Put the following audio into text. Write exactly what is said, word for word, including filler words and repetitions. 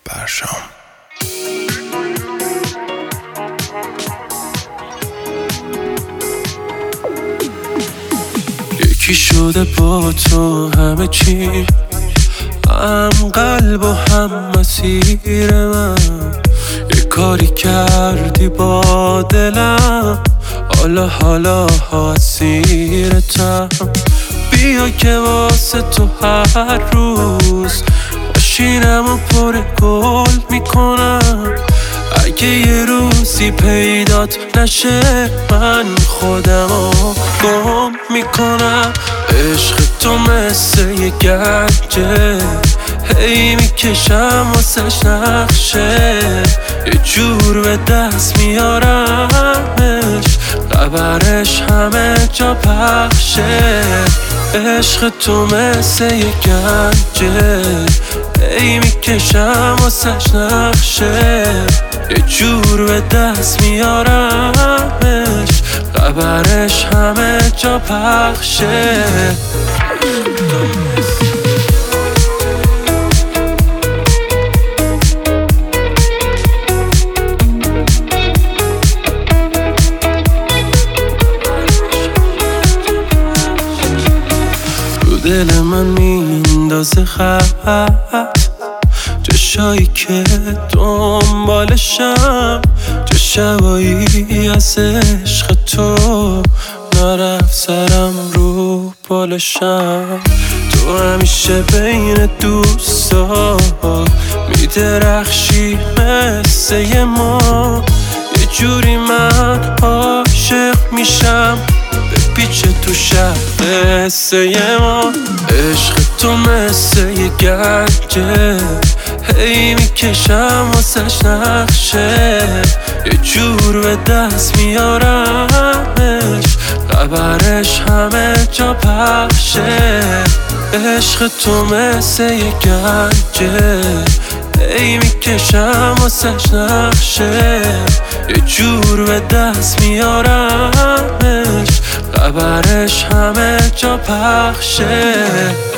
برشام. یکی شده با تو همه چی، هم قلب و هم مسیر من. یه کاری کردی با دلم، حالا حالا اسیرتم. بیا که واسه تو هر روز ماشینم و پر گل میکنم. اگه یه روزی پیدات نشه من خودمو گم میکنم. عشق تو مثل یه گنجه، هی میکشم واسش نقشه. یه جور به دست میارمش، خبرش همه جا پخشه. عشق تو مثل یه گنجه، هی میکشم واسش نقشه. یه جور به دست میارمش، خبرش همه جا پخشه. رو دل من میندازه خط، جشایی که دنبالشم، چه شبایی از عشق تو نرفت سرم رو بالشم. تو همیشه بین دوستا میدرخشی مثل یه ما. یه جوری من عاشق میشم به پیچ تو شب مثل یه ما. عشق تو مثل یه گنجه، هی میکشم واسش نقشه. یه جور به دست میارمش، خبرش همه جا پخشه. عشق تو مثل یه گنجه، هی میکشم واسش نقشه. یه جور به دست میارمش، خبرش همه جا پخشه.